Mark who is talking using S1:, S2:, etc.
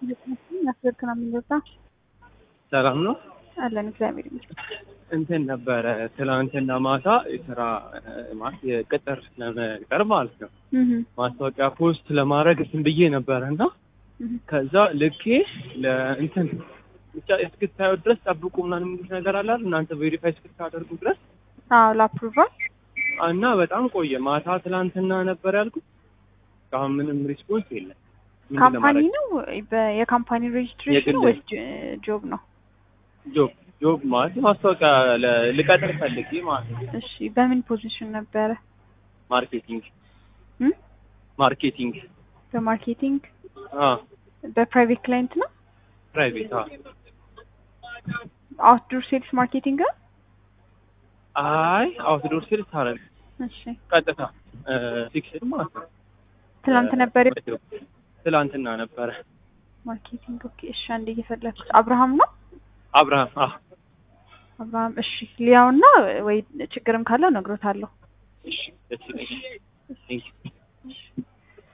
S1: ያስበርክና ምንወጣ
S2: ሰላም ነው
S1: አለን እግዚአብሔር ይመስገን።
S2: እንትን ነበረ ትላንትና ማታ የስራ ማለት የቅጥር ለመቅጠር ማለት ነው ማስታወቂያ ፖስት ለማድረግ እንትን ብዬ ነበረና ከዛ ልኬ ለእንትን ብቻ እስክታዩ ድረስ ጠብቁ ምናምን የሚሉት ነገር አለ እናንተ ቬሪፋይ እስክታደርጉ ድረስ
S1: ለአፕሩቫል
S2: እና በጣም ቆየ። ማታ ትላንትና ነበር ያልኩት አሁን ምንም ሪስፖንስ የለም።
S1: ካምፓኒ ነው የካምፓኒ ሬጅስትሬሽን ወይ ጆብ ነው?
S2: ጆብ ማለት ማስታወቂያ ልቀጥር ፈልጌ ማለት ነው።
S1: እሺ በምን ፖዚሽን ነበረ?
S2: ማርኬቲንግ
S1: በማርኬቲንግ በፕራይቬት ክላይንት ነው?
S2: ፕራይቬት
S1: አውትዶር ሴልስ ማርኬቲንግ ነው?
S2: አይ አውትዶር ሴልስ ታረግ
S1: እሺ
S2: ቀጥታ ፊክስድ ማለት ነው።
S1: ትላንት ነበር
S2: ትላንትና ነበረ
S1: ማርኬቲንግ። ኦኬ እሺ አንዴ እየፈለኩት አብርሃም ነው? አብርሃም እሺ ሊያውና ወይ ችግርም ካለው ነግሮታለሁ።
S2: እሺ